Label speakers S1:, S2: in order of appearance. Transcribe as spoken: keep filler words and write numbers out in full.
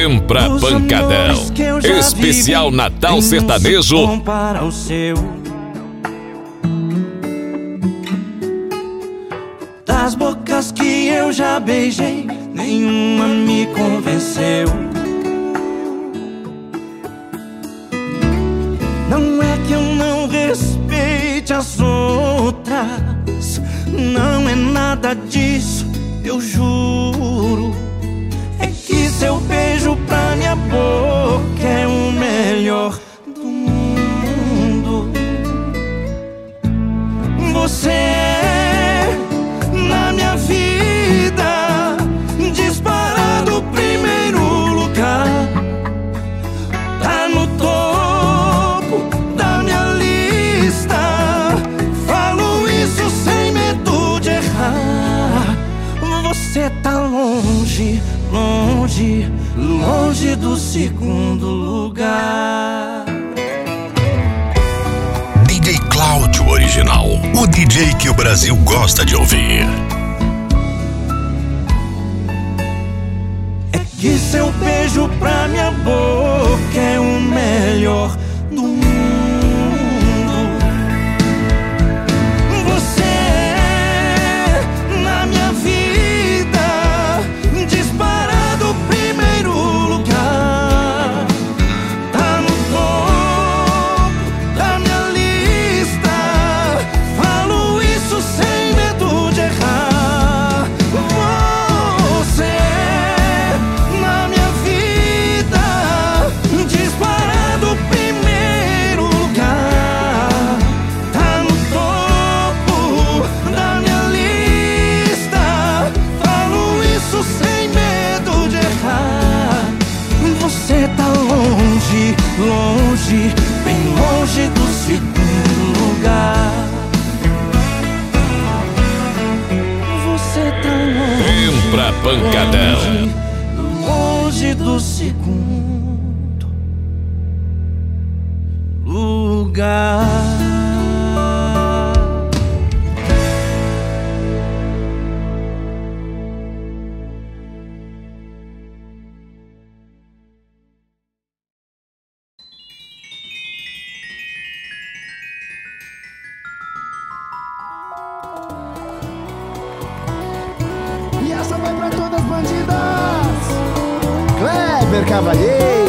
S1: Vem pra pancadão. Especial Natal Sertanejo.
S2: Compara o seu. Das bocas que eu já beijei, nenhuma me convenceu. Não é que eu não respeite as outras, não é nada disso, eu juro. É que seu beijo pra minha boca é o melhor do mundo. Você é, na minha vida, disparado primeiro lugar. Tá no topo da minha lista. Falo isso sem medo de errar. Você tá longe, longe, longe do segundo lugar.
S3: D J Cláudio Original, o D J que o Brasil gosta de ouvir.
S2: É que seu beijo pra minha boca é o melhor do mundo. Você é, na minha vida, disparado primeiro lugar. Tá no topo da minha lista. Falo isso sem medo de errar. Você é, na minha vida, disparado primeiro lugar. Tá no topo da minha lista. Falo isso sem medo de errar. Você tá longe, longe, bem longe do segundo lugar. Você tá longe,
S1: Vem pra pancadão.
S2: longe, longe do segundo lugar.
S4: E essa vai pra todas as bandidas. Kleber Cavalheiro.